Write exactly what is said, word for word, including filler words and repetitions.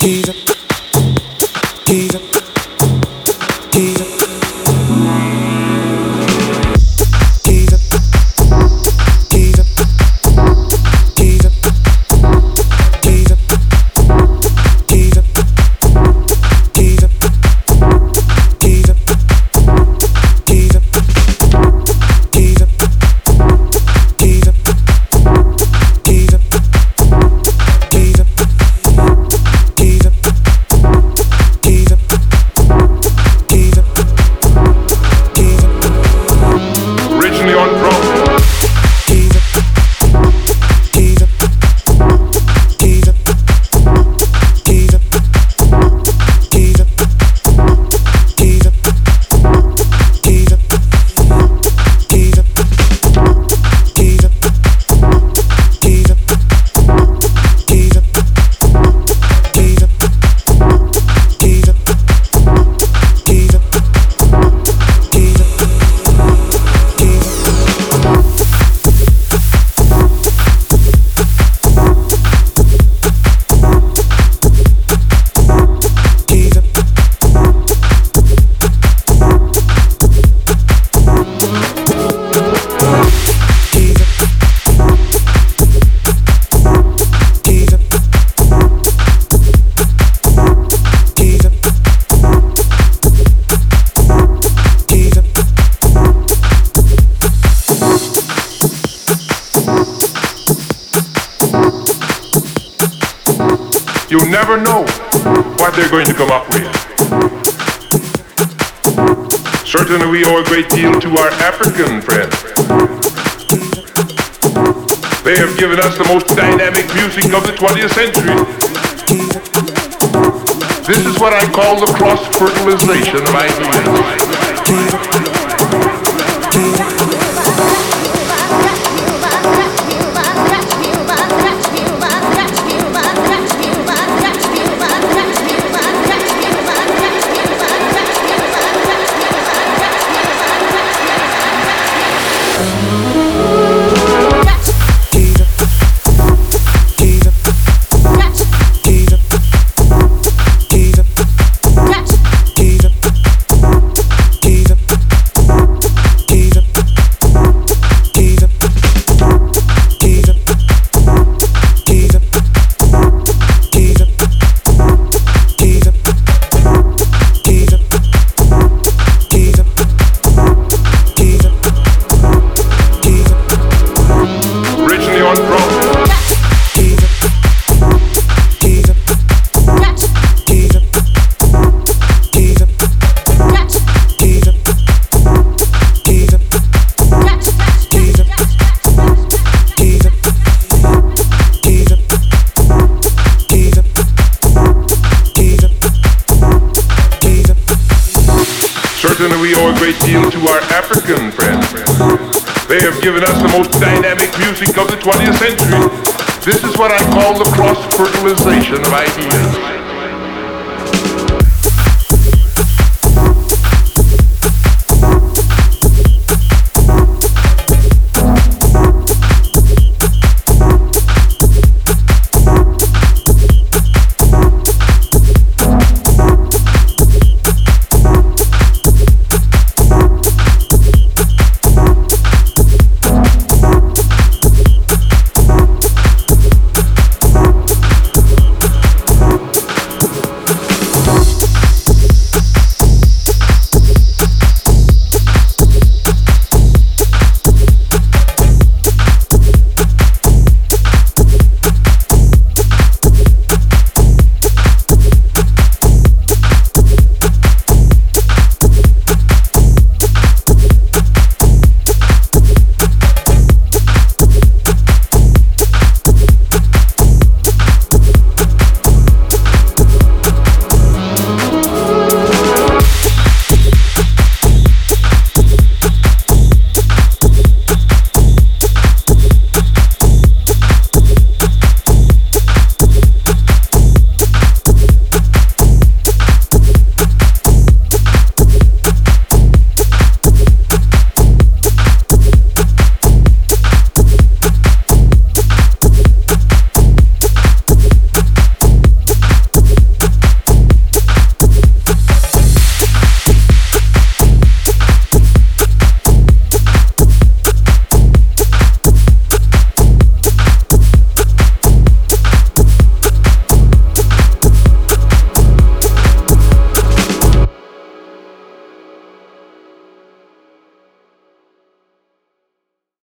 You never know what they're going to come up with. Certainly we owe a great deal to our African friends. They have given us the most dynamic music of the twentieth century. This is what I call the cross-fertilization of ideas. Certainly we owe a great deal to our African friends. They have given us the most dynamic music of the twentieth century. This is what I call the cross-fertilization of ideas.